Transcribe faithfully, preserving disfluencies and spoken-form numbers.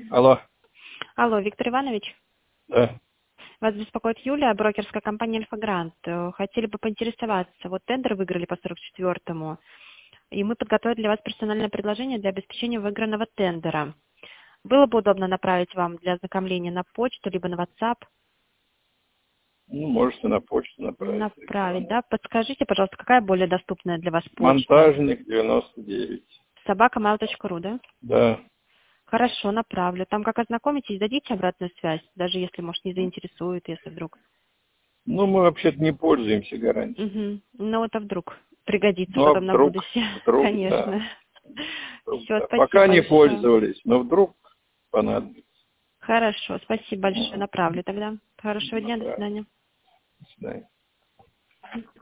Алло. Алло, Виктор Иванович. Да. Вас беспокоит Юлия, брокерская компания «Альфа-Грант». Э, Хотели бы поинтересоваться. Вот тендер выиграли по сорок четвёртому, и мы подготовили для вас персональное предложение для обеспечения выигранного тендера. Было бы удобно направить вам для ознакомления на почту, либо на WhatsApp. Ну, можете на почту направить. Направить, да? Подскажите, пожалуйста, какая более доступная для вас почта? Монтажник девяносто девять. собака mail точка ру, да? Да. Хорошо, направлю. Там как ознакомитесь, дадите обратную связь, даже если, может, не заинтересует, если вдруг. Ну, мы вообще-то не пользуемся гарантией. Угу. Ну, это вдруг пригодится Ну, а потом на вдруг, будущее. вдруг, Конечно. да. Вдруг, Все, да. спасибо Пока не большое. пользовались, но вдруг понадобится. Хорошо, спасибо большое. Ага. Направлю тогда. Хорошего дня, до Направить. свидания. До свидания.